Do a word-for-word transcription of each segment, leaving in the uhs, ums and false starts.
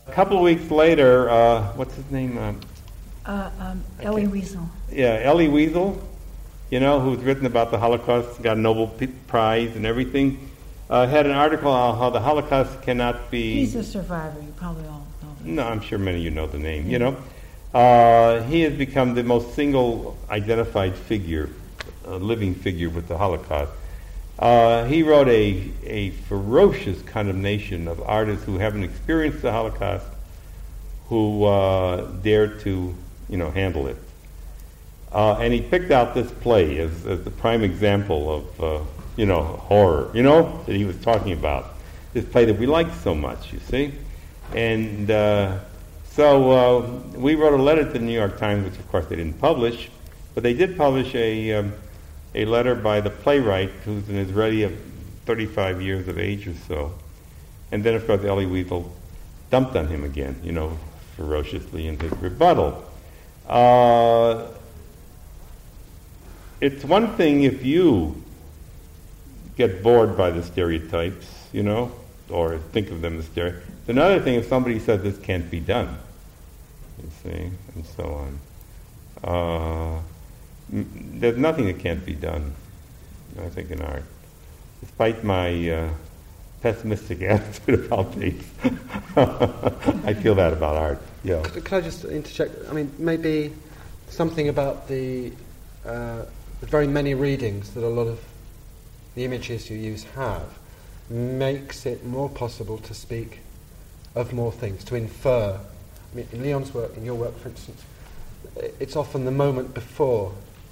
A couple of weeks later, uh, what's his name? Uh, Uh, um, Elie Wiesel. yeah, Elie Wiesel, you know, who's written about the Holocaust, got a Nobel P- Prize and everything, uh, had an article on how the Holocaust cannot be... He's a survivor. You probably all know that. No, I'm sure many of you know the name, you know. Uh, he has become the most single identified figure, uh, living figure with the Holocaust. Uh, he wrote a, a ferocious condemnation of artists who haven't experienced the Holocaust, who uh, dare to, you know, handle it. Uh, and he picked out this play as, as the prime example of, uh, you know, horror, you know, that he was talking about. This play that we like so much, you see. And uh, so uh, we wrote a letter to the New York Times, which of course they didn't publish, but they did publish a, um, a letter by the playwright, who's an Israeli of thirty-five years of age or so. And then, of course, Elie Wiesel dumped on him again, you know, ferociously in his rebuttal. Uh, it's one thing if you get bored by the stereotypes, you know, or think of them as stereotypes. It's another thing if somebody says this can't be done, you see, and so on. Uh, m- there's nothing that can't be done, I think, in art. Despite my uh, pessimistic attitude about things, I feel that about art. Yeah. Could, could I just interject? I mean, maybe something about the, uh, the very many readings that a lot of the images you use have makes it more possible to speak of more things, to infer. I mean, in Leon's work, in your work, for instance, it's often the moment before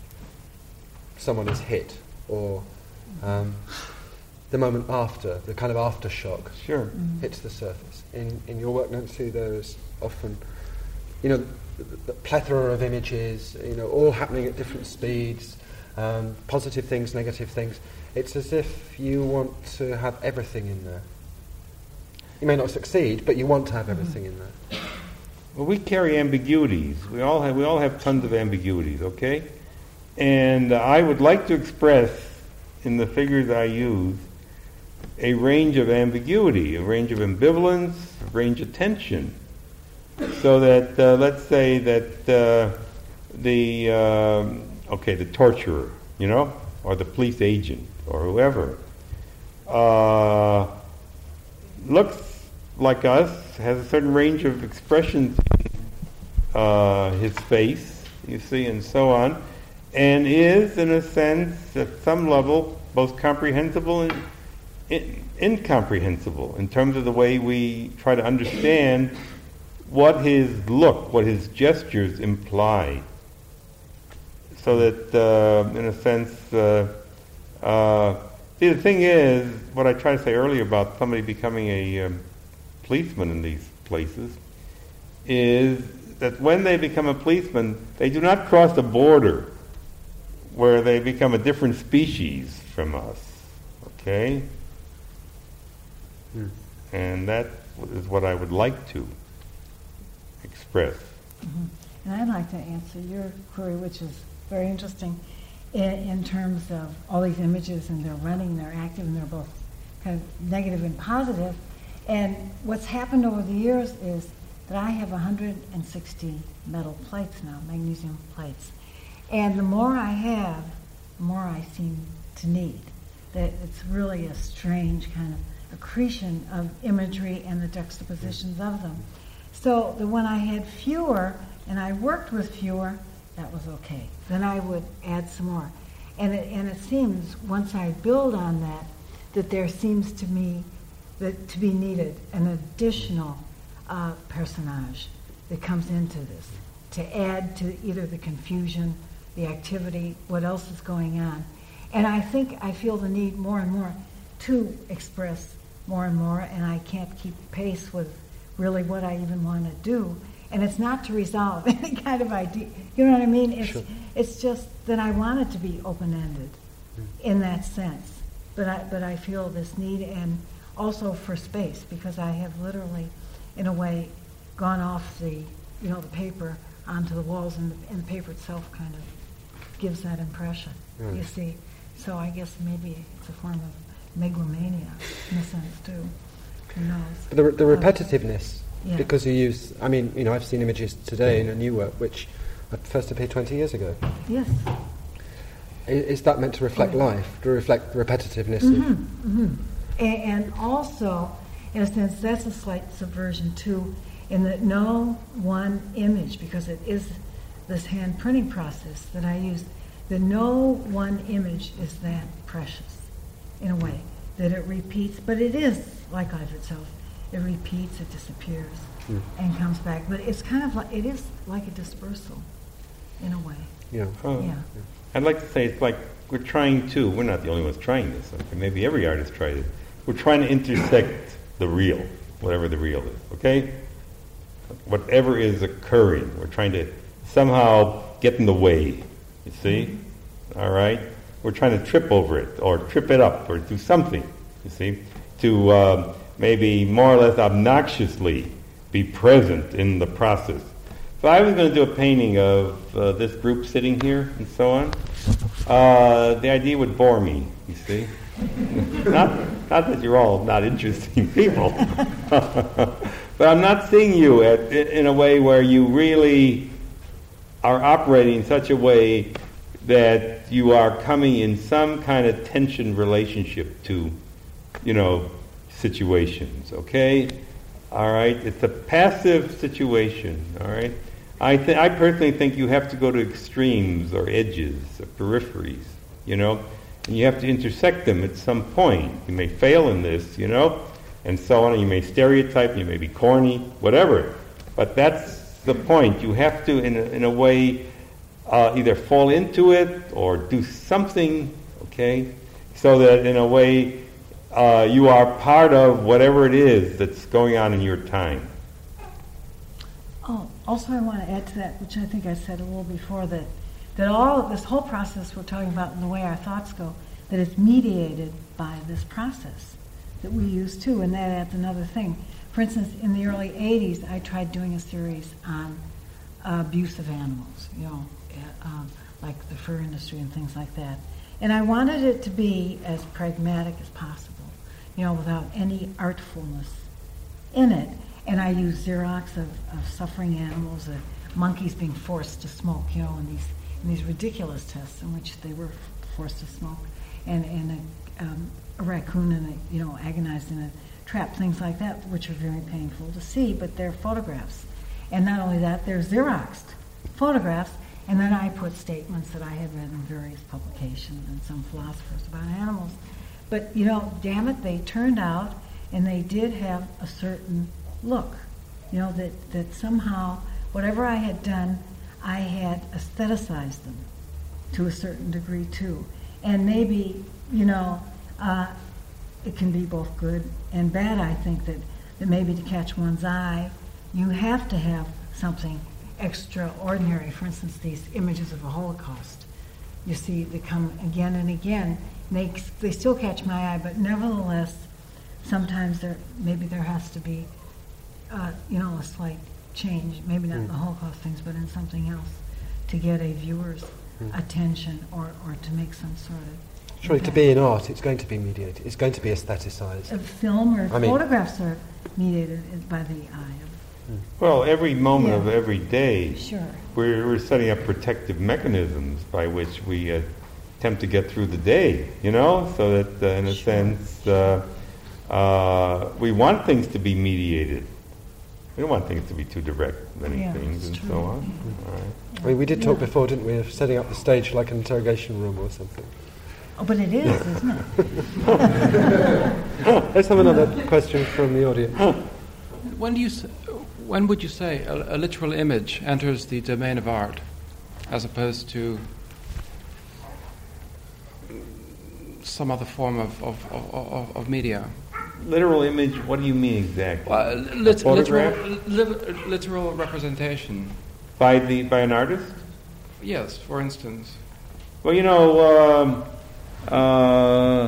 someone is hit, or um, the moment after, the kind of aftershock Sure. Mm-hmm. hits the surface. In in your work, Nancy, there is often, you know, the, the plethora of images, you know, all happening at different speeds, um, positive things, negative things. It's as if you want to have everything in there. You may not succeed, but you want to have everything in there. Well, we carry ambiguities. We all have we all have tons of ambiguities, okay? And uh, I would like to express in the figures I use a range of ambiguity, a range of ambivalence, a range of tension. So that, uh, let's say that uh, the, um okay, the torturer, you know, or the police agent, or whoever, uh, looks like us, has a certain range of expressions in uh, his face, you see, and so on, and is, in a sense, at some level, both comprehensible and in- incomprehensible in terms of the way we try to understand what his look, what his gestures imply. So that, uh, in a sense, uh, uh, see, the thing is, what I tried to say earlier about somebody becoming a um, policeman in these places, is that when they become a policeman, they do not cross the border where they become a different species from us, okay? Mm. And that is what I would like to express. Mm-hmm. And I'd like to answer your query, which is very interesting, in, in terms of all these images, and they're running, they're active, and they're both kind of negative and positive. And what's happened over the years is that I have one hundred sixty metal plates now, magnesium plates. And the more I have, the more I seem to need. That it's really a strange kind of accretion of imagery and the juxtapositions of them. So that when I had fewer, and I worked with fewer, that was okay. Then I would add some more. And it, and it seems, once I build on that, that there seems to me that to be needed an additional uh, personage that comes into this, to add to either the confusion, the activity, what else is going on. And I think I feel the need more and more to express more and more, and I can't keep pace with really what I even want to do. And it's not to resolve any kind of idea. You know what I mean? It's Sure. it's just that I want it to be open-ended Mm. in that sense. But I but I feel this need, and also for space, because I have literally, in a way, gone off the you know the paper onto the walls, and the, and the paper itself kind of gives that impression. Right. You see, so I guess maybe it's a form of megalomania in a sense too. Who knows? But the, the Uh, repetitiveness Yeah. Because you use, I mean, you know, I've seen images today in a new work which first appeared twenty years ago. Yes. I- Is that meant to reflect Oh. life, to reflect the repetitiveness Mm-hmm, of... mm-hmm. And, and also, in a sense, that's a slight subversion too, in that no one image, because it is this hand printing process that I use, that no one image is that precious, in a way, that it repeats, but it is like life itself. It repeats, it disappears, Mm. and comes back. But it's kind of like, it is like a dispersal, in a way. Yeah. Oh, Yeah. I'd like to say it's like we're trying to, we're not the only ones trying this, okay? Maybe every artist tried it. We're trying to intersect the real, whatever the real is, okay? Whatever is occurring, we're trying to somehow get in the way, you see? All right? We're trying to trip over it, or trip it up, or do something, you see? To uh, maybe more or less obnoxiously be present in the process. So I was going to do a painting of uh, this group sitting here and so on. Uh, the idea would bore me, you see. not, not that you're all not interesting people. But I'm not seeing you at, in a way where you really are operating in such a way that you are coming in some kind of tension relationship to, you know, situations, okay? All right? It's a passive situation, all right? I, th- I personally think you have to go to extremes or edges or peripheries, you know, and you have to intersect them at some point. You may fail in this, you know, and so on, and you may stereotype, you may be corny, whatever, but that's the point. You have to, in a, in a way, uh, either fall into it or do something, okay, so that in a way uh, you are part of whatever it is that's going on in your time. Oh, also I want to add to that, which I think I said a little before, that, that all of this whole process we're talking about and the way our thoughts go, that it's mediated by this process that we use too, and that adds another thing. For instance, in the early eighties, I tried doing a series on uh, abuse of animals, you know, uh, um, like the fur industry and things like that. And I wanted it to be as pragmatic as possible, you know, without any artfulness in it. And I used Xerox of, of suffering animals, uh, monkeys being forced to smoke, you know, in these in these ridiculous tests in which they were forced to smoke, and and a, um, a raccoon in a, you know, agonized in a trap, things like that, which are very painful to see, but they're photographs. And not only that, they're Xeroxed photographs, and then I put statements that I had read in various publications and some philosophers about animals. But, you know, damn it, they turned out, and they did have a certain look, you know, that, that somehow, whatever I had done, I had aestheticized them to a certain degree too. And maybe, you know, uh, it can be both good and bad. I think that, that maybe to catch one's eye, you have to have something extraordinary. For instance, these images of the Holocaust, you see, they come again and again. They, they still catch my eye, but nevertheless, sometimes there maybe there has to be Uh, you know, a slight change, maybe not in the Holocaust things, but in something else, to get a viewer's mm. attention or, or to make some sort of Surely impact. To be in art, it's going to be mediated, it's going to be aestheticized. A film or I mean, photographs are mediated by the eye. Of, well, every moment yeah. of every day, sure. we're, we're setting up protective mechanisms by which we uh, attempt to get through the day, you know, so that uh, in a sure. sense uh, uh, we want things to be mediated. We don't want things to be too direct, many yeah, things, and true. so on. Yeah. All right. I mean, we did yeah. talk before, didn't we, of setting up the stage like an interrogation room or something. Oh, but it is, isn't it? Let's have another question from the audience. When do you, s- when would you say a, a literal image enters the domain of art, as opposed to some other form of of, of, of, of media? Literal image, what do you mean exactly? Well, lit- A photograph? literal, li- literal representation. By the by an artist? Yes, for instance. Well, you know, um, uh,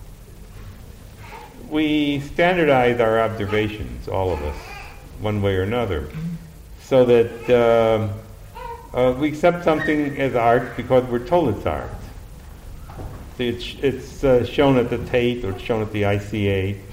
we standardize our observations, all of us, one way or another, so that um, uh, we accept something as art because we're told it's art. See, it's, it's uh, shown at the Tate or it's shown at the I C A,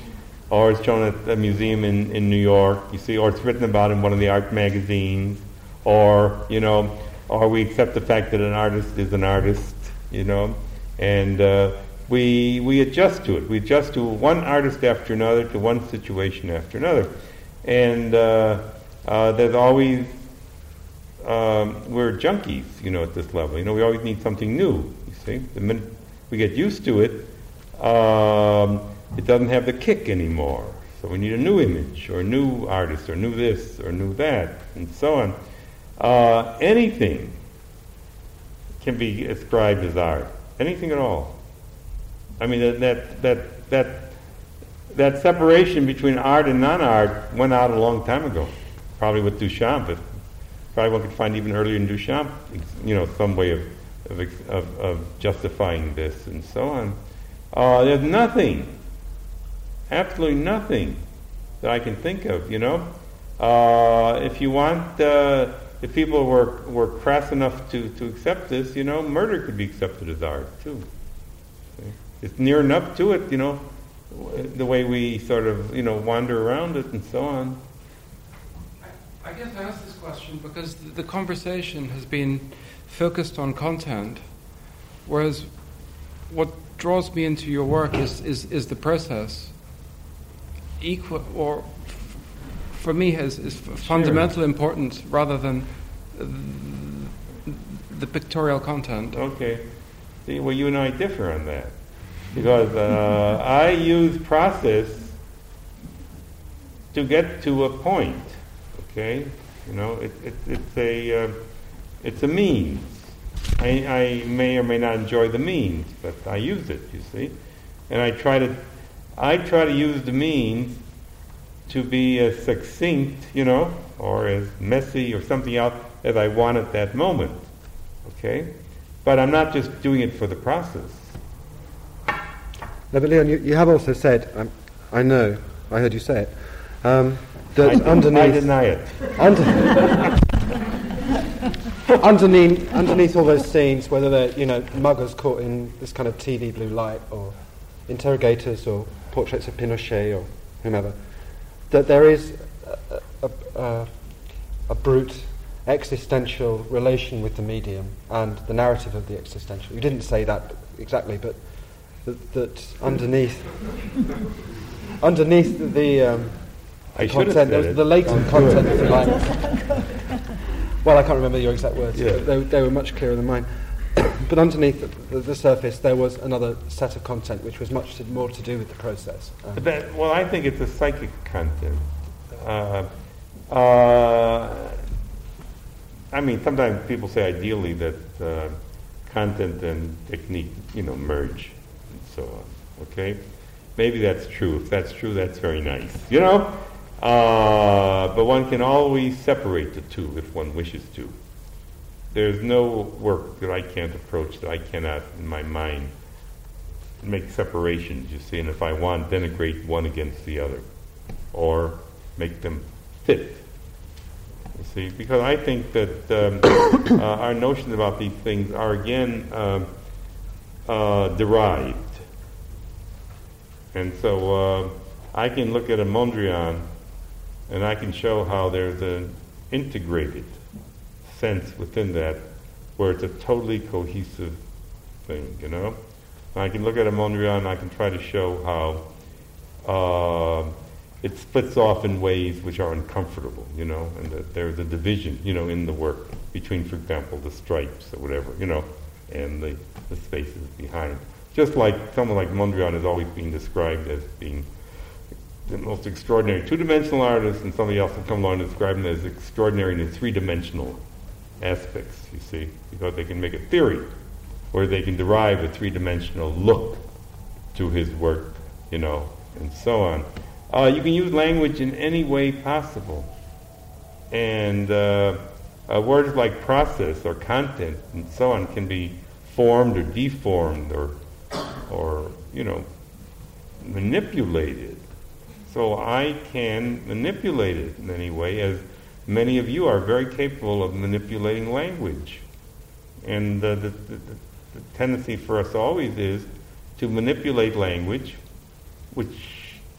or it's shown at a museum in, in New York, you see, or it's written about in one of the art magazines, or, you know, or we accept the fact that an artist is an artist, you know, and uh, we we adjust to it. We adjust to one artist after another, to one situation after another. And uh, uh, there's always, um, we're junkies, you know, at this level. You know, we always need something new, you see. The minute we get used to it, um, it doesn't have the kick anymore. So we need a new image, or a new artist, or new this, or new that, and so on. Uh, anything can be ascribed as art. Anything at all. I mean, that that that that, that separation between art and non-art went out a long time ago. Probably with Duchamp. But probably one could find even earlier in Duchamp, you know, some way of of, of, of justifying this and so on. Uh, there's nothing, absolutely nothing that I can think of, you know. Uh, if you want, uh, if people were were crass enough to, to accept this, you know, murder could be accepted as art, too. It's near enough to it, you know, the way we sort of, you know, wander around it and so on. I, I guess I ask this question because the, the conversation has been focused on content, whereas what draws me into your work is, is, is the process. Equal, or f- for me, has is f- fundamental importance rather than uh, the pictorial content. Okay. See, well, you and I differ on that. Because uh, I use process to get to a point, okay? You know, it, it, it's a uh, it's a means. I, I may or may not enjoy the means, but I use it, you see, and I try to I try to use the means to be as succinct, you know, or as messy or something else as I want at that moment, okay? But I'm not just doing it for the process. No, but Leon, you, you have also said, um, I know, I heard you say it, um, that I, underneath... I deny it. Under, underneath, underneath all those scenes, whether they're, you know, muggers caught in this kind of T V blue light, or interrogators, or portraits of Pinochet, or whomever, that there is a, a, a, a brute existential relation with the medium and the narrative of the existential. You didn't say that exactly, but that, that underneath underneath the, the, um, I the should have content, said the, it. the latent content, if you like. Well, I can't remember your exact words. Yeah. But they, they were much clearer than mine. But underneath the, the, the surface, there was another set of content which was much to, more to do with the process. Um, But that, well, I think it's a psychic content. Uh, uh, I mean, sometimes people say ideally that uh, content and technique, you know, merge and so on. Okay, maybe that's true. If that's true, that's very nice. You know, uh, but one can always separate the two if one wishes to. There's no work that I can't approach that I cannot, in my mind, make separations. You see, and if I want, denigrate one against the other, or make them fit. You see, because I think that um, uh, our notions about these things are again uh, uh, derived, and so uh, I can look at a Mondrian, and I can show how there's an integrated sense within that, where it's a totally cohesive thing. You know, I can look at a Mondrian, and I can try to show how uh, it splits off in ways which are uncomfortable, you know, and that there's a division, you know, in the work between, for example, the stripes or whatever, you know, and the, the spaces behind. Just like someone like Mondrian is always being described as being the most extraordinary two-dimensional artist, and somebody else will come along and describe him as extraordinary in his three-dimensional aspects, you see, because they can make a theory where they can derive a three-dimensional look to his work, you know, and so on. Uh, you can use language in any way possible. And uh, uh, words like process or content and so on can be formed or deformed or, or you know, manipulated. So I can manipulate it in any way, as many of you are very capable of manipulating language. And uh, the, the, the tendency for us always is to manipulate language, which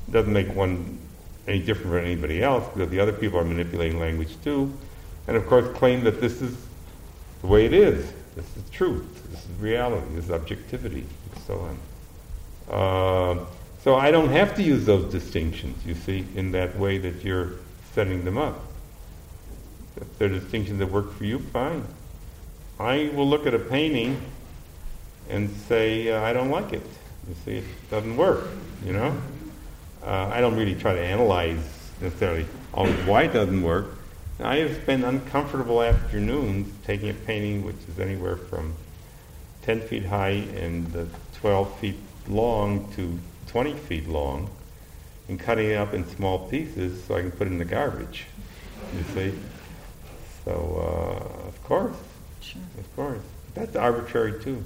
doesn't make one any different from anybody else, because the other people are manipulating language too, and of course claim that this is the way it is. This is truth. This is reality. This is objectivity, and so on. Uh, so I don't have to use those distinctions, you see, in that way that you're setting them up. If they're distinctions that work for you, fine. I will look at a painting and say, uh, I don't like it. You see, it doesn't work, you know? Uh, I don't really try to analyze necessarily always why it doesn't work. I have spent uncomfortable afternoons taking a painting which is anywhere from ten feet high and uh, twelve feet long to twenty feet long, and cutting it up in small pieces so I can put it in the garbage, you see? So, uh, of course, Sure. of course. That's arbitrary too.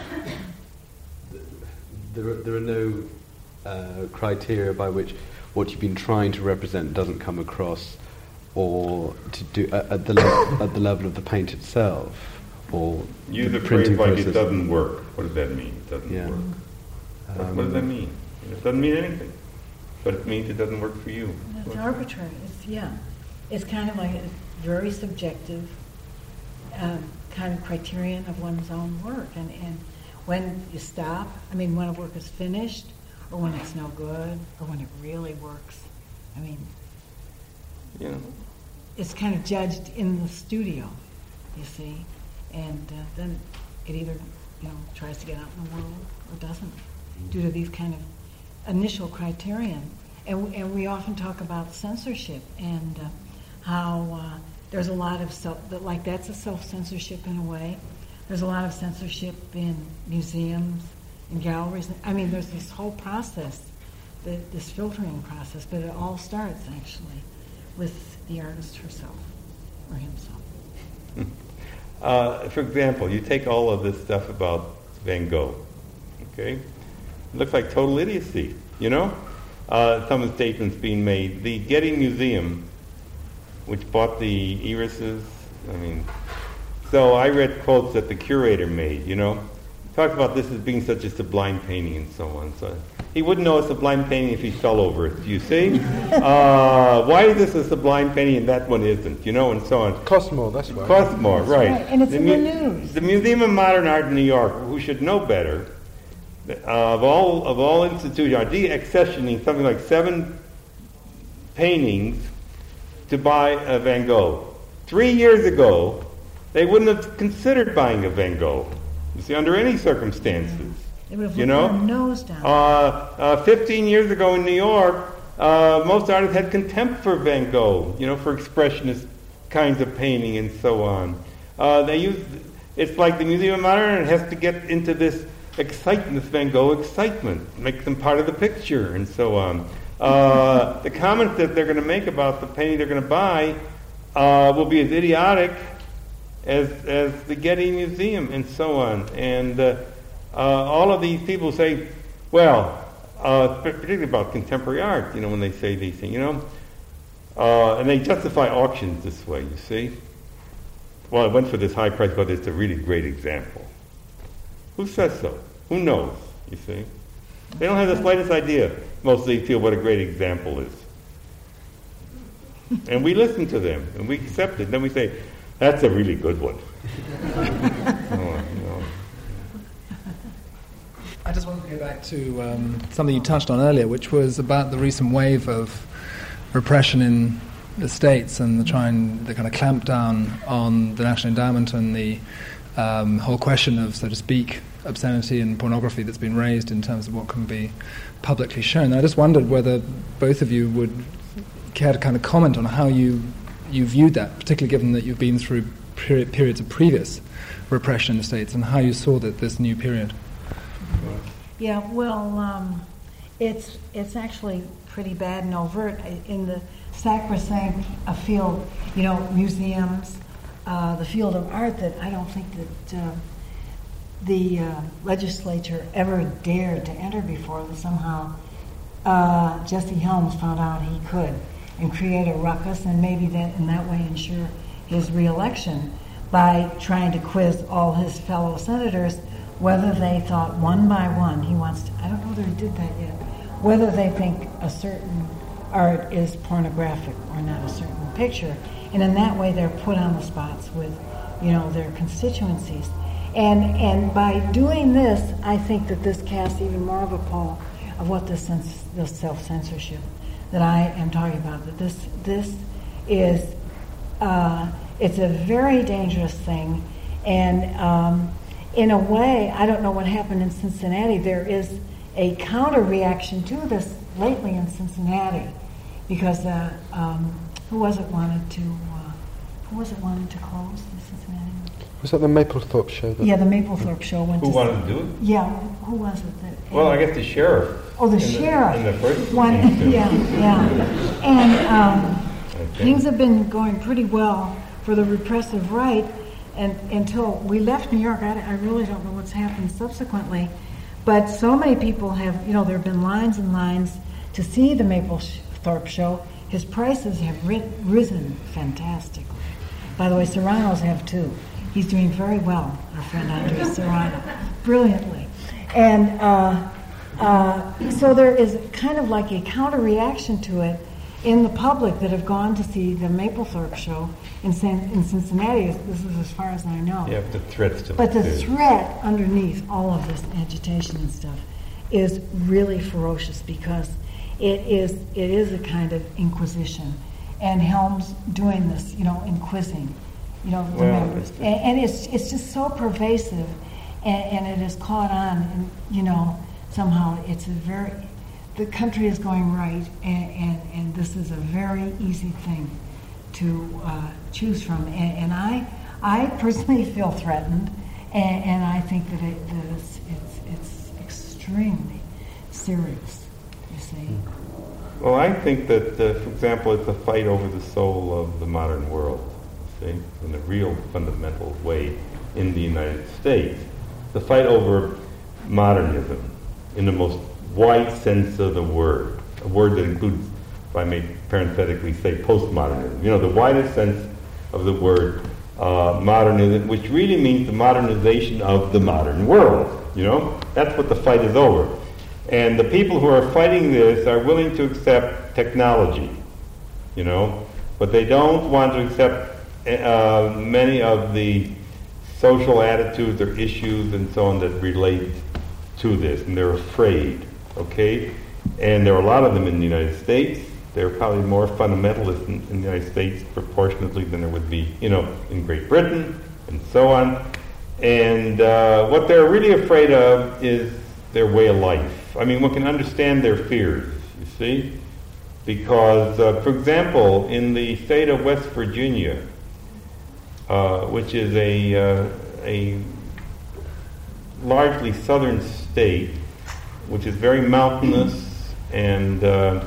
There are, there are no uh, criteria by which what you've been trying to represent doesn't come across, or to do uh, at the le- at the level of the paint itself, or Use the a phrase printing like process. it doesn't work. What does that mean? It doesn't Yeah. work. What, Um, what does that mean? It doesn't mean anything. But it means it doesn't work for you. It's arbitrary. It's, yeah. It's kind of like a very subjective um, kind of criterion of one's own work. And, and when you stop, I mean, when a work is finished, or when it's no good, or when it really works, I mean, You know. it's kind of judged in the studio, you see. And uh, then it either, you know, tries to get out in the world or doesn't, due to these kind of initial criterion. And, w- and we often talk about censorship and uh, how uh, there's a lot of self, that like that's a self-censorship in a way. There's a lot of censorship in museums, in galleries. I mean, there's this whole process, the, this filtering process, but it all starts actually with the artist herself or himself. Uh, for example, you take all of this stuff about Van Gogh, okay? It looks like total idiocy, you know? Uh, some of the statements being made. The Getty Museum, which bought the irises, I mean, so I read quotes that the curator made, you know? Talked about this as being such a sublime painting and so on. So he wouldn't know a sublime painting if he fell over it, you see? uh, why is this a sublime painting and that one isn't, you know, and so on. Costs more, that's why. Costs more, right. right, and it's the in the news. The Museum of Modern Art in New York, who should know better, uh, of all of all institutions, are de-accessioning something like seven paintings to buy a Van Gogh. Three years ago, they wouldn't have considered buying a Van Gogh, you see, under any circumstances. They would have You looked know? their nose down. Uh, uh, Fifteen years ago in New York, uh, most artists had contempt for Van Gogh, you know, for expressionist kinds of painting and so on. Uh, they use it's like the Museum of Modern Art has to get into this excitement, this Van Gogh excitement, make them part of the picture and so on. Uh, the comments that they're going to make about the painting they're going to buy uh, will be as idiotic as as the Getty Museum and so on. And uh, uh, all of these people say, well, uh, particularly about contemporary art, you know, when they say these things, you know, uh, and they justify auctions this way, you see. Well, it went for this high price, but it's a really great example. Who says so? Who knows, you see? They don't have the slightest idea, most of these people, what a great example is. And we listen to them, and we accept it. Then we say, that's a really good one. Oh, you know. I just want to go back to um, something you touched on earlier, which was about the recent wave of repression in the States and the trying, the kind of clamp down on the National Endowment and the um, whole question of, so to speak, obscenity and pornography that's been raised in terms of what can be publicly shown. And I just wondered whether both of you would care to kind of comment on how you you viewed that, particularly given that you've been through period, periods of previous repression in the States, and how you saw that this new period. Yeah, well, um, it's it's actually pretty bad and overt in the sacrosanct uh, field, you know, museums, uh, the field of art, that I don't think that uh, the uh, legislature ever dared to enter before. That somehow uh, Jesse Helms found out he could and create a ruckus, and maybe that in that way ensure his reelection by trying to quiz all his fellow senators whether they thought one by one, he wants to, I don't know whether he did that yet, whether they think a certain art is pornographic or not, a certain picture. And in that way, they're put on the spots with, you know, their constituencies. And and by doing this, I think that this casts even more of a pall of what this, sens- this self-censorship that I am talking about. That this this is uh, it's a very dangerous thing, and um, in a way, I don't know what happened in Cincinnati. There is a counter reaction to this lately in Cincinnati, because uh, um, who was it wanted to uh, who was it wanted to close in Cincinnati? Was that the Maplethorpe show? That Yeah, the Maplethorpe show went Who to. wanted to do it? Yeah, who was it that? Well, I guess the sheriff. Oh, the in sheriff. in the first One, instance. yeah, yeah. And um, Okay. things have been going pretty well for the repressive right, and until we left New York. I, I really don't know what's happened subsequently, but so many people have, you know, there have been lines and lines to see the Maplethorpe show. His prices have ri- risen fantastically. By the way, Serrano's have too. He's doing very well, our friend Andre Serrano, brilliantly. And uh, uh, so there is kind of like a counter-reaction to it in the public that have gone to see the Maplethorpe show in, San, in Cincinnati. This is as far as I know. Yeah, the threats to But the the threat underneath all of this agitation and stuff is really ferocious, because it is it is a kind of inquisition, and Helms doing this, you know, inquisiting, you know, the Well, members, and, and it's it's just so pervasive, and, and it has caught on, and you know, somehow it's a very the country is going right, and and, and this is a very easy thing to uh, choose from, and, and I I personally feel threatened, and, and I think that it that it's it's it's extremely serious. You see. Well, I think that, uh, for example, it's a fight over the soul of the modern world, see, in a real fundamental way in the United States. The fight over modernism in the most wide sense of the word, a word that includes, if I may parenthetically say, postmodernism. You know, the widest sense of the word uh, modernism, which really means the modernization of the modern world. You know, that's what the fight is over. And the people who are fighting this are willing to accept technology, you know, but they don't want to accept uh, many of the social attitudes or issues and so on that relate to this, and they're afraid, okay? And there are a lot of them in the United States. There are probably more fundamentalists in, in the United States proportionately than there would be, you know, in Great Britain and so on. And uh, what they're really afraid of is their way of life. I mean, one can understand their fears, you see, because, uh, for example, in the state of West Virginia, uh, which is a uh, a largely southern state, which is very mountainous and uh,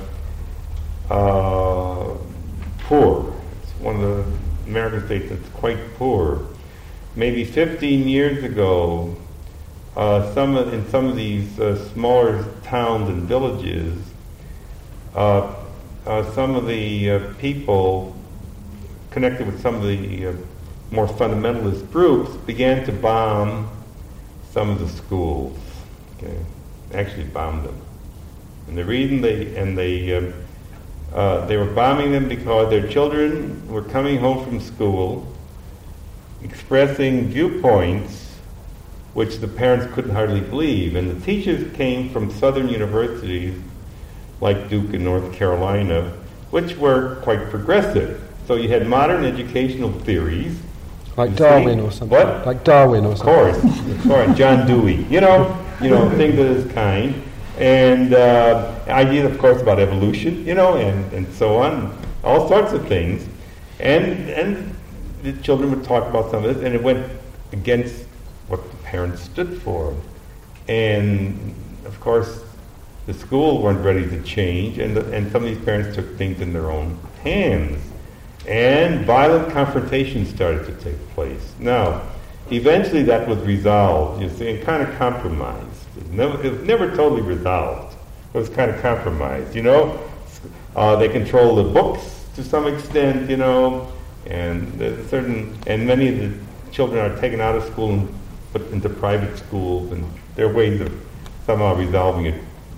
uh, poor. It's one of the American states that's quite poor. Maybe fifteen years ago, Uh, some of, in some of these uh, smaller towns and villages, uh, uh, some of the uh, people connected with some of the uh, more fundamentalist groups began to bomb some of the schools. Okay, actually bombed them, and the reason they and they uh, uh, they were bombing them because their children were coming home from school, expressing viewpoints which the parents couldn't hardly believe. And the teachers came from southern universities like Duke in North Carolina, which were quite progressive. So you had modern educational theories. Like Darwin or something. What? Like Darwin or something. Of course. Of course. John Dewey. You know, you know, things of this kind. And uh, ideas, of course, about evolution, you know, and, and so on. All sorts of things. And, and the children would talk about some of this, and it went against what the parents stood for. And of course the schools weren't ready to change, and, the, and some of these parents took things in their own hands, and violent confrontations started to take place. Now eventually that was resolved, you see, and kind of compromised. It, never, it was never totally resolved. It was kind of compromised, you know. Uh, they control the books to some extent, you know, and there's certain and many of the children are taken out of school and put into private schools, and there are ways of somehow resolving it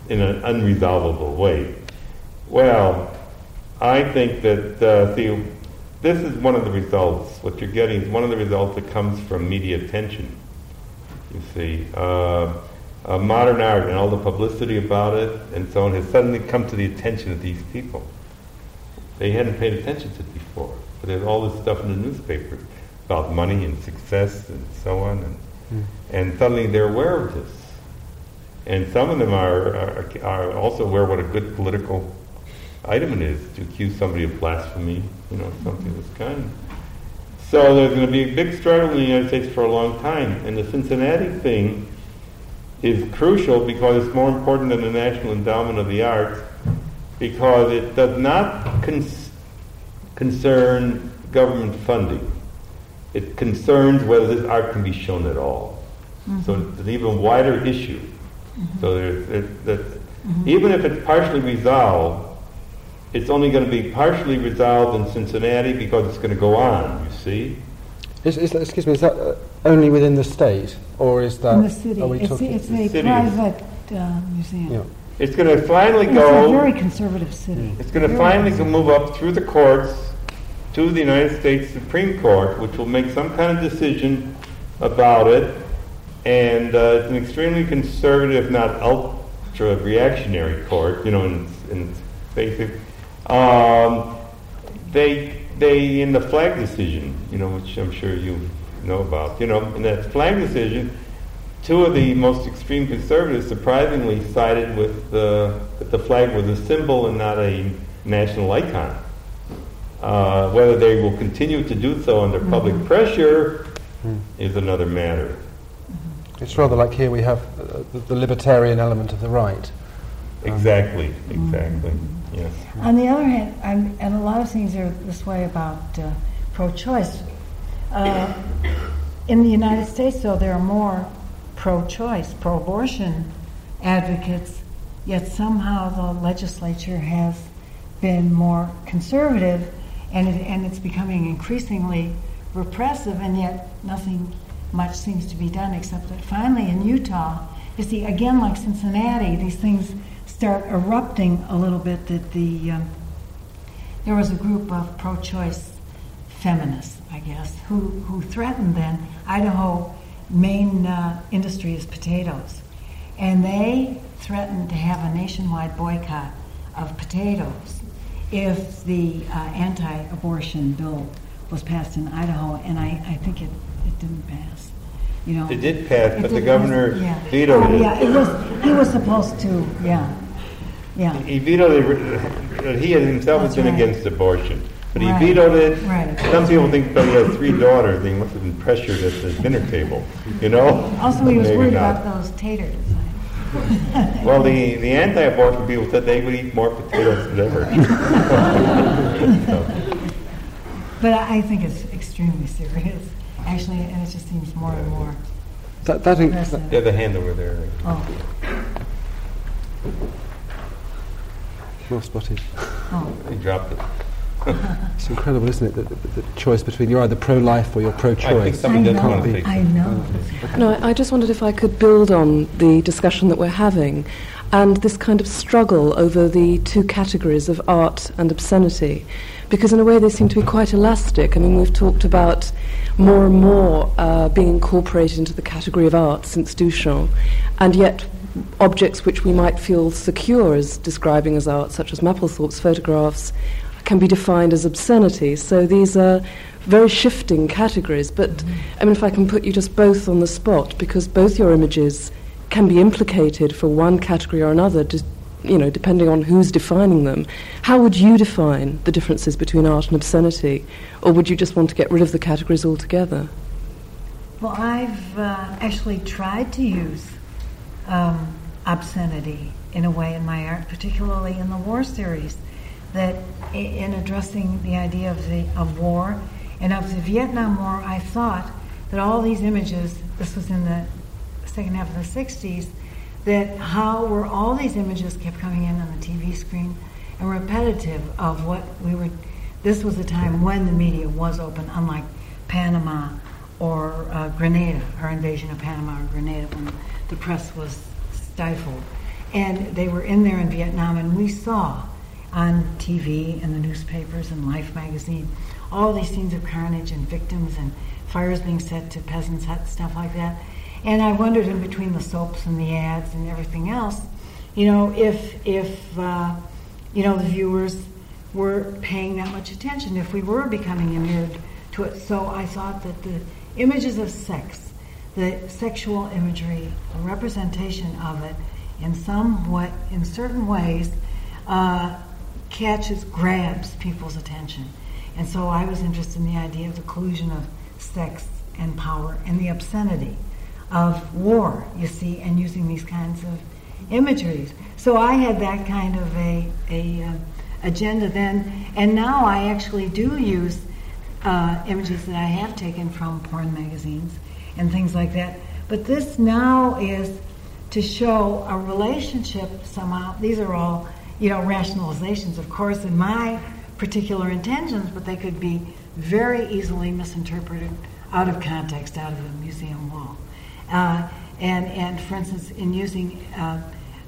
in an unresolvable way. Well, I think that, uh, see, this is one of the results. What you're getting is one of the results that comes from media attention. You see, uh, uh, modern art and all the publicity about it and so on has suddenly come to the attention of these people. They hadn't paid attention to it before, but there's all this stuff in the newspapers about money and success and so on, and mm. and suddenly they're aware of this. And some of them are, are are also aware what a good political item it is to accuse somebody of blasphemy, you know, something of this kind. So there's going to be a big struggle in the United States for a long time, and the Cincinnati thing is crucial because it's more important than the National Endowment of the Arts, because it does not cons- concern government funding. It concerns whether this art can be shown at all. Mm-hmm. So it's an even wider issue. Mm-hmm. So there's, it, that mm-hmm. even if it's partially resolved, it's only going to be partially resolved in Cincinnati because it's going to go on, you see? Is, is, excuse me, is that uh, only within the state, or is that... In the city. Are we it's talking it's the a city? private uh, museum. Yeah. It's going to finally It's go... a very conservative city. It's going to Very finally conservative. move up through the courts to the United States Supreme Court, which will make some kind of decision about it. And uh, it's an extremely conservative, not ultra-reactionary court, you know, in, in its basic... Um, they, they, in the Flagg decision, you know, which I'm sure you know about, you know, in that Flagg decision, two of the most extreme conservatives surprisingly sided with the, that the flag was a symbol and not a national icon. Uh, whether they will continue to do so under mm-hmm. public pressure mm. is another matter. Mm-hmm. It's rather like here we have uh, the, the libertarian element of the right. Exactly, exactly, mm-hmm. yes. On the other hand, I'm, and a lot of things are this way about uh, pro-choice. Uh, in the United States, though, there are more pro-choice, pro-abortion advocates, yet somehow the legislature has been more conservative, and it, and it's becoming increasingly repressive, and yet nothing much seems to be done, except that finally in Utah, you see, again, like Cincinnati, these things start erupting a little bit, that the um, there was a group of pro-choice feminists, I guess, who, who threatened then Idaho main uh, industry is potatoes. And they threatened to have a nationwide boycott of potatoes if the uh, anti-abortion bill was passed in Idaho, and I, I think it, it didn't pass. You know, it did pass, it but did the governor pass, yeah. vetoed oh, it. Yeah, it was, he was supposed to, yeah. Yeah. He vetoed it. He himself has been right. against abortion. But he Right. vetoed it. Right. Some people think that he has three daughters and he must have been pressured at the dinner table, you know? Also, he was Maybe worried not. about those taters. Well, the, the anti-abortion people said they would eat more potatoes than ever. So. But I think it's extremely serious, actually, and it just seems more and more. That, that in, present. Yeah, the hand over there. Oh, well spotted. oh. He dropped it. It's incredible, isn't it? The, the, the choice between you're either pro-life or you're I think pro-choice. somebody I does know, want to say I something. know. No, I I just wondered if I could build on the discussion that we're having and this kind of struggle over the two categories of art and obscenity, because in a way they seem to be quite elastic. I mean, we've talked about more and more uh, being incorporated into the category of art since Duchamp, and yet objects which we might feel secure as describing as art, such as Mapplethorpe's photographs, can be defined as obscenity. So these are very shifting categories. But mm-hmm. I mean, if I can put you just both on the spot, because both your images can be implicated for one category or another, just, you know, depending on who's defining them. How would you define the differences between art and obscenity? Or would you just want to get rid of the categories altogether? Well, I've uh, actually tried to use um, obscenity in a way in my art, particularly in the war series, that i- in addressing the idea of the of war and of the Vietnam War, I thought that all these images, this was in the second half of the sixties, that how were all these images kept coming in on the T V screen and repetitive of what we were, this was a time when the media was open, unlike Panama or uh, Grenada, our invasion of Panama or Grenada, when the press was stifled. and they were in there in Vietnam, and we saw on T V and the newspapers and Life magazine all these scenes of carnage and victims and fires being set to peasants' huts, stuff like that. And I wondered, in between the soaps and the ads and everything else, you know, if if uh, you know, the viewers were paying that much attention, if we were becoming inured to it. So I thought that the images of sex, the sexual imagery, a representation of it, in somewhat, in certain ways, uh, catches, grabs people's attention. And so I was interested in the idea of the collusion of sex and power and the obscenity of war, you see, and using these kinds of imageries. So I had that kind of a, a uh, agenda then, and now I actually do use uh, images that I have taken from porn magazines and things like that. But this now is to show a relationship somehow. These are all, you know, rationalizations, of course, in my particular intentions, but they could be very easily misinterpreted out of context, out of a museum wall. Uh, and, and for instance, in using, uh,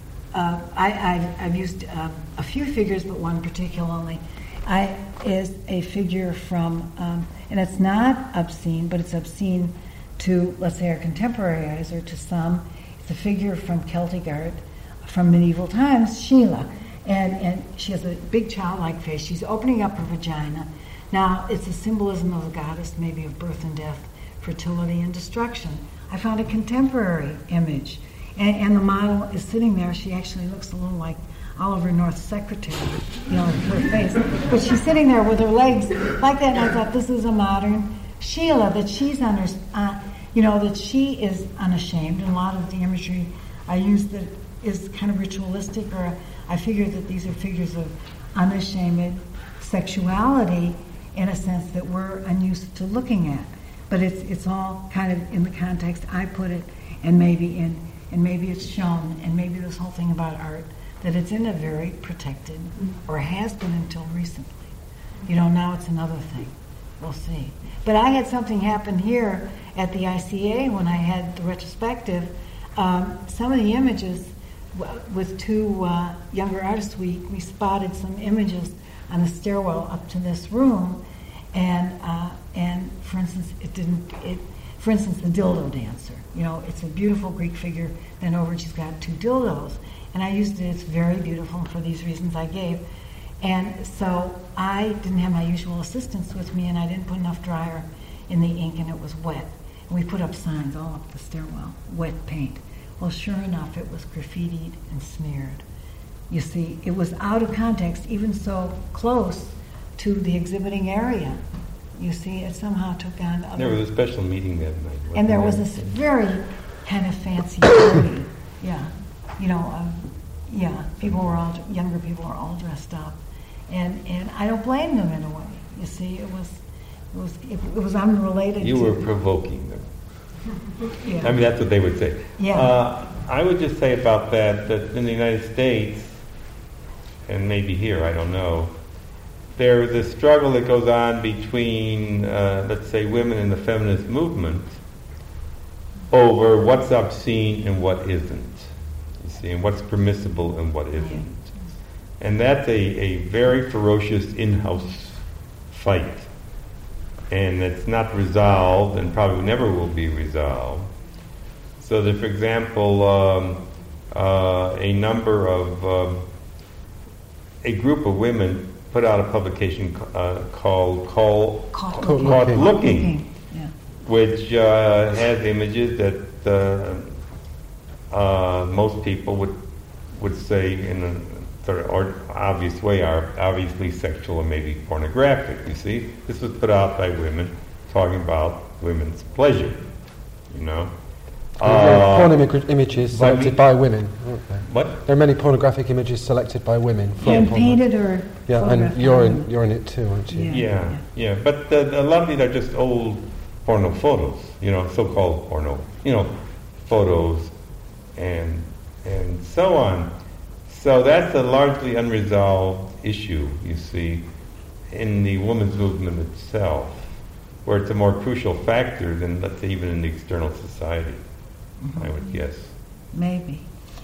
uh, I, I've, I've used uh, a few figures, but one particularly I, is a figure from, um, and it's not obscene, but it's obscene to, let's say, our contemporary eyes, or to some. It's a figure from Celtic art from medieval times, Sheila. And, and she has a big childlike face. She's opening up her vagina. Now, it's a symbolism of the goddess, maybe of birth and death, fertility and destruction. I found a contemporary image. And, and the model is sitting there. She actually looks a little like Oliver North's secretary, you know, her face. But she's sitting there with her legs like that, and I thought, this is a modern Sheila, that she's under, uh, you know, that she is unashamed. And a lot of the imagery I use that is kind of ritualistic, or I figure that these are figures of unashamed sexuality in a sense that we're unused to looking at. But it's it's all kind of in the context I put it, and maybe in and maybe it's shown, and maybe this whole thing about art, that it's in a very protected, or has been until recently. You know, now it's another thing. We'll see. But I had something happen here at the I C A when I had the retrospective. Um, some of the images, w- with two uh, younger artists, we, we spotted some images on the stairwell up to this room, and uh, and for instance, it didn't. It, for instance, the dildo dancer. You know, it's a beautiful Greek figure. Then over, she's got two dildos, and I used it. It's very beautiful for these reasons I gave. And so I didn't have my usual assistants with me, and I didn't put enough dryer in the ink, and it was wet. And we put up signs all up the stairwell, wet paint. Well, sure enough, it was graffitied and smeared. You see, it was out of context, even so close to the exhibiting area. You see, it somehow took on other... There was a special meeting that night. And there was this very kind of fancy party. Yeah. You know, um, yeah, people were all, younger people were all dressed up. And and I don't blame them in a way. You see, it was, it was, it, it was unrelated You to... were provoking them. Yeah. I mean, that's what they would say. Yeah. Uh, I would just say about that, that in the United States, and maybe here, I don't know, there's a struggle that goes on between, uh, let's say, women in the feminist movement over what's obscene and what isn't. You see, and what's permissible and what isn't. Yeah. And that's a, a very ferocious in-house fight. And it's not resolved, and probably never will be resolved. So that, for example, um, uh, a number of, um, a group of women put out a publication uh, called Call, Caught Caught Looking. Looking, Yeah. which uh, has images that uh, uh, most people would would say in a sort of or obvious way are obviously sexual or maybe pornographic. You see, this was put out by women talking about women's pleasure. You know, There are uh, porn imi- images but selected we- by women, aren't there? what? There are many pornographic images selected by women. from And porn. painted or Yeah, photographed and you're by in women. you're in it too, aren't you? Yeah. Yeah, yeah, but the, the, a lot of these are just old porno photos, you know, so-called porno, you know, photos, and and so on. So that's a largely unresolved issue, you see, in the women's movement itself, where it's a more crucial factor than, let's say, even in the external society, I would guess. Maybe.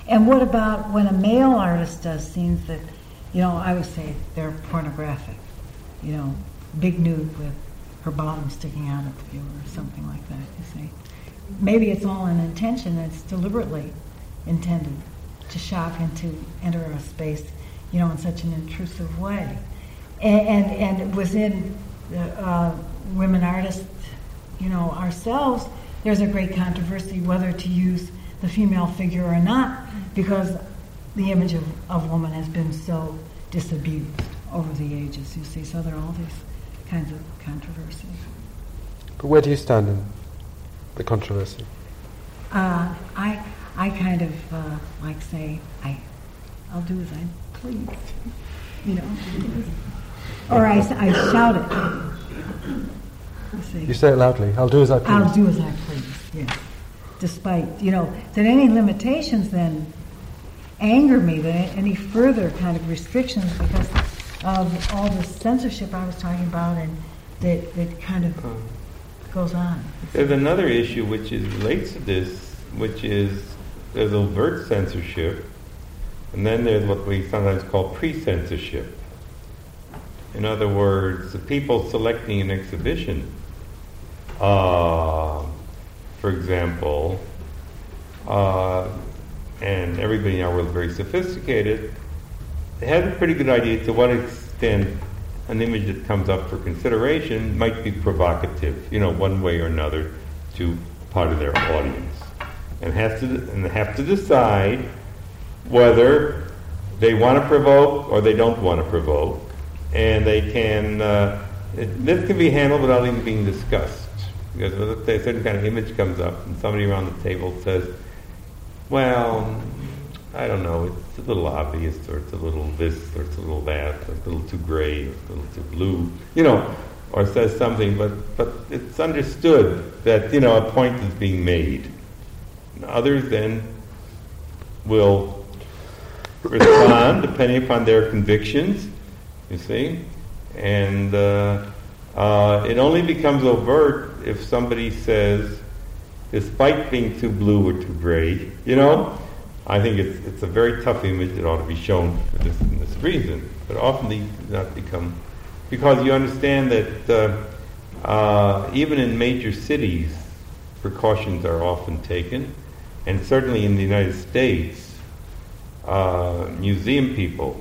And what about when a male artist does scenes that, you know, I would say they're pornographic, you know, big nude with her bottom sticking out at the viewer or something like that, you see. Maybe it's all an intention, it's deliberately intended to shock and to enter a space, you know, in such an intrusive way. And, and, and within uh, women artists, you know, ourselves, there's a great controversy whether to use the female figure or not, because the image of, of woman has been so disabused over the ages, you see. So there are all these kinds of controversies. But where do you stand in the controversy? Uh, I I kind of uh, like say I I'll do as I please, you know, or I, I shout it. You see. You say it loudly. I'll do as I please. I'll do as I please. Yes. Despite, you know, that any limitations then anger me, that any further kind of restrictions because of all this censorship I was talking about, and that, that kind of goes on. There's another issue which is relates to this, which is there's overt censorship, and then there's what we sometimes call pre-censorship. In other words, the people selecting an exhibition, uh, for example, uh, and everybody in our world is very sophisticated, they have a pretty good idea to what extent an image that comes up for consideration might be provocative, you know, one way or another, to part of their audience, and have to and they have to decide whether they want to provoke or they don't want to provoke, and they can. Uh, it, this can be handled without even being discussed, because let's say a certain kind of image comes up, and somebody around the table says, "Well, I don't know, it's a little obvious, or it's a little this, or it's a little that, or it's a little too gray, or it's a little too blue," you know, or says something, but, but it's understood that, you know, a point is being made. And others then will respond depending upon their convictions, you see, and uh, uh, it only becomes overt if somebody says, despite being too blue or too gray, you know, I think it's it's a very tough image that ought to be shown for this, this reason. But often these do not become, because you understand that uh, uh, even in major cities, precautions are often taken, and certainly in the United States, uh, museum people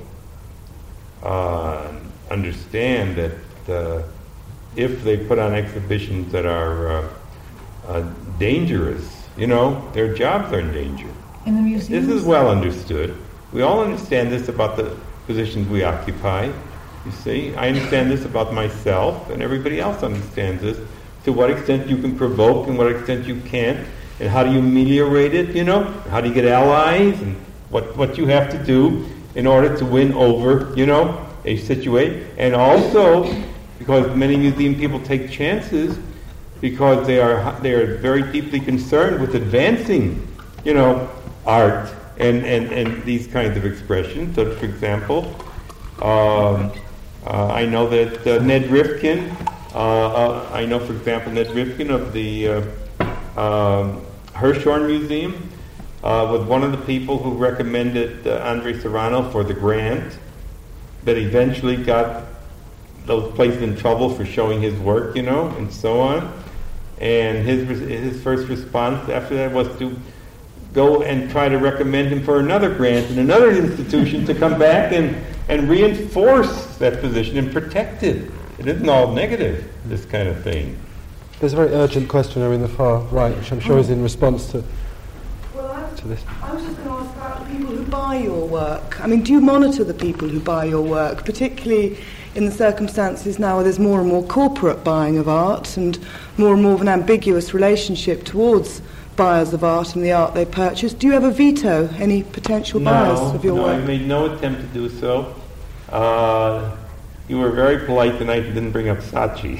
uh, understand that uh, if they put on exhibitions that are uh, uh, dangerous, you know, their jobs are in danger. In the museums? This is well understood. We all understand this about the positions we occupy, you see. I understand this about myself, and everybody else understands this, to what extent you can provoke and what extent you can't, and how do you ameliorate it, you know? How do you get allies, and what, what you have to do in order to win over, you know, a situation. And also, because many museum people take chances, because they are they are very deeply concerned with advancing, you know, art and, and, and these kinds of expressions. So, for example, um, uh, I know that uh, Ned Rifkin, uh, uh, I know, for example, Ned Rifkin of the uh, um, Hirshhorn Museum uh, was one of the people who recommended uh, Andre Serrano for the grant that eventually got those placed in trouble for showing his work, you know, and so on. And his his first response after that was to go and try to recommend him for another grant in another institution to come back and, and reinforce that position and protect it. It isn't all negative, this kind of thing. There's a very urgent question over in the far right, which I'm sure is in response to, well, I, to this. I was just going to ask about the people who buy your work. I mean, do you monitor the people who buy your work, particularly in the circumstances now where there's more and more corporate buying of art and more and more of an ambiguous relationship towards buyers of art and the art they purchase? Do you ever veto any potential buyers no, of your no, work? I made no attempt to do so. Uh, you were very polite tonight. You didn't bring up Saatchi.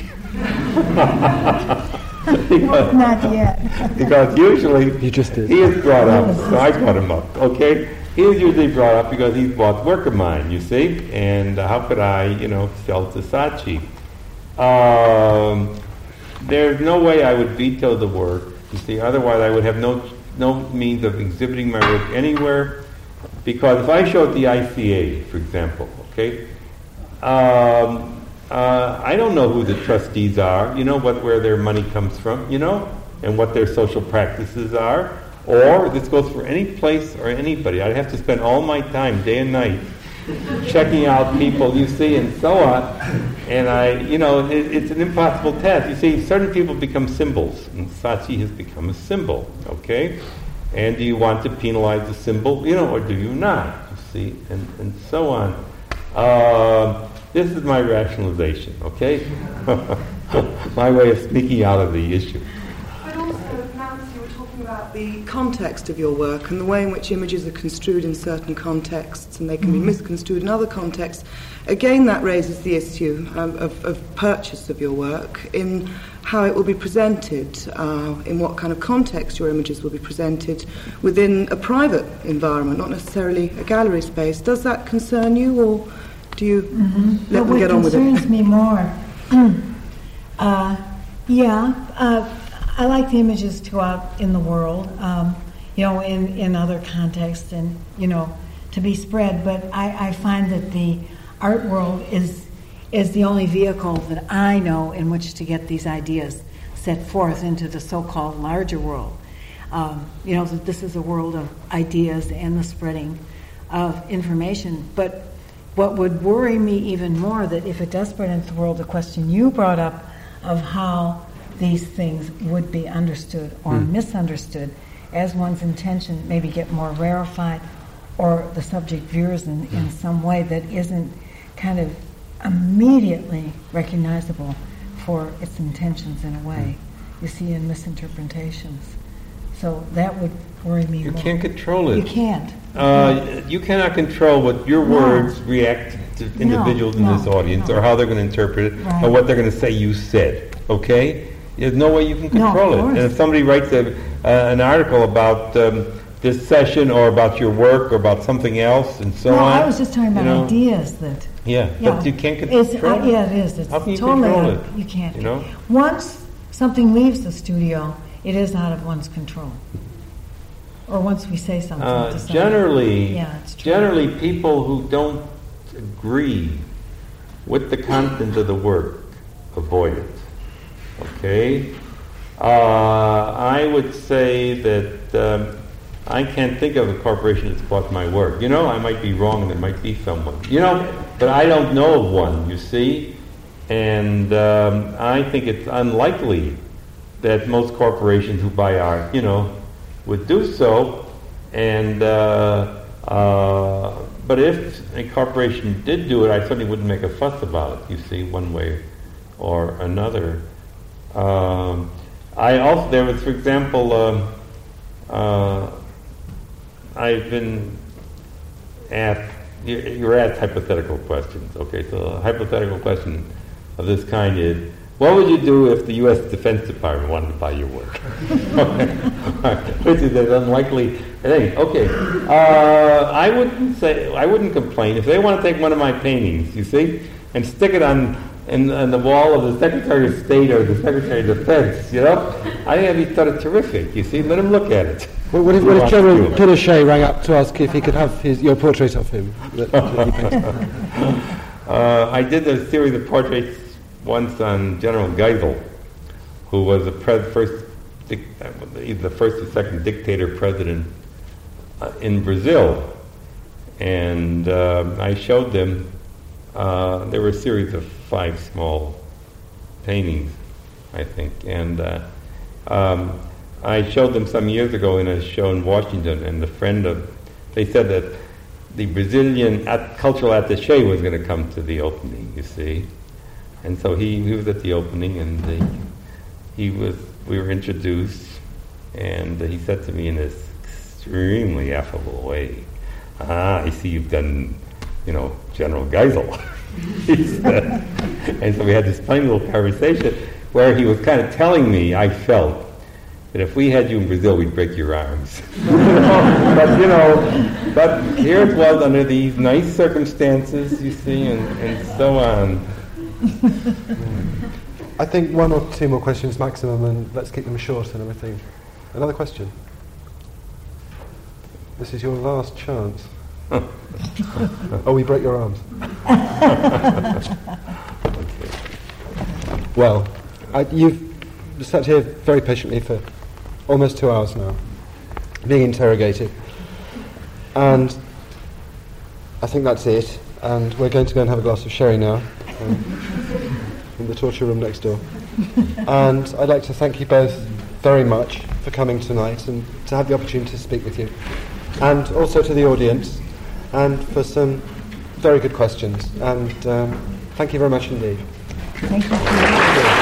because, Not yet. because usually You just did. he is brought up, so I brought him up, okay? He is usually brought up because he's bought work of mine, you see? And uh, how could I, you know, sell to Saatchi? Um, there's no way I would veto the work, you see, otherwise I would have no no means of exhibiting my work anywhere, because if I show at the I C A, for example, okay, um, uh, I don't know who the trustees are, you know, what where their money comes from, you know, and what their social practices are. Or this goes for any place or anybody. I'd have to spend all my time, day and night, checking out people you see and so on. And I, you know, it, it's an impossible task. You see, certain people become symbols, and Saatchi has become a symbol, okay? And do you want to penalize the symbol, you know, or do you not? You see, and, and so on. Uh, this is my rationalization, okay? My way of speaking out of the issue. But also, Nancy, you were talking about the context of your work and the way in which images are construed in certain contexts and they can be misconstrued in other contexts. Again, that raises the issue um, of, of purchase of your work, in how it will be presented, uh, in what kind of context your images will be presented within a private environment, not necessarily a gallery space. Does that concern you, or do you Mm-hmm. let But them get on with it? What concerns me more, uh, yeah, uh, I like the images to go out in the world, um, you know, in, in other contexts and, you know, to be spread. But I, I find that the art world is is the only vehicle that I know in which to get these ideas set forth into the so-called larger world. Um, you know, that this is a world of ideas and the spreading of information. But what would worry me even more, that if it does spread into the world, the question you brought up of how these things would be understood or mm. misunderstood, as one's intention maybe get more rarefied, or the subject veers in, in some way that isn't kind of immediately recognizable for its intentions in a way. You see, in misinterpretations. So that would worry me You more. can't control it. You can't. Uh, you cannot control what your No. words react to individuals No, in this no, audience, no. or how they're going to interpret it, Right. or what they're going to say you said. Okay? There's no way you can No, of control it. course. And if somebody writes a, uh, an article about um, this session, or about your work, or about something else, and so no, on. I was just talking about you know, ideas that. Yeah, Yeah. but you can't It's, control uh, it. yeah, it is. It's How can you totally control out- it? You can't. You know? Once something leaves the studio, it is out of one's control. Or once we say something Uh, to somebody. generally, Yeah, it's true. generally, people who don't agree with the content of the work avoid it. Okay, uh, I would say that um, I can't think of a corporation that's bought my work. You know, I might be wrong, and there might be someone. You know, but I don't know of one. You see, and um, I think it's unlikely that most corporations who buy art, you know, would do so. And uh, uh, but if a corporation did do it, I certainly wouldn't make a fuss about it. You see, one way or another. Um, I also there was, for example, um, uh, I've been asked. You, you're asked hypothetical questions. Okay, so a hypothetical question of this kind is: what would you do if the U S Defense Department wanted to buy your work? Which is an unlikely thing. Okay, uh, I wouldn't say I wouldn't complain if they want to take one of my paintings. You see, and stick it on in, on the wall of the Secretary of State or the Secretary of Defense. You know, I think that'd be sort of terrific. You see, let him look at it. What, what if, what if General Pinochet rang up to ask if he could have his, your portrait of him? That, that he painted? uh, I did a series of portraits once on General Geisel, who was the pres- first, dic- either the first or second dictator president uh, in Brazil, and uh, I showed them. Uh, there were a series of five small paintings, I think, and uh, um, I showed them some years ago in a show in Washington. And the friend of, they said that the Brazilian at- cultural attaché was going to come to the opening. You see. And so he, he was at the opening, and the, he was. We were introduced, and he said to me in this extremely affable way, "Ah, I see you've done, you know, General Geisel." He said, and so we had this funny little conversation where he was kind of telling me, I felt that if we had you in Brazil, we'd break your arms. You know, but you know, but here it was under these nice circumstances, you see, and, and so on. I think one or two more questions maximum, and let's keep them short and everything. Another question? This is your last chance. Oh, we broke your arms. Well, I, you've sat here very patiently for almost two hours now, being interrogated. And I think that's it. And we're going to go and have a glass of sherry now um, in the torture room next door. And I'd like to thank you both very much for coming tonight and to have the opportunity to speak with you. And also to the audience, and for some very good questions. And um, thank you very much indeed. Thank you.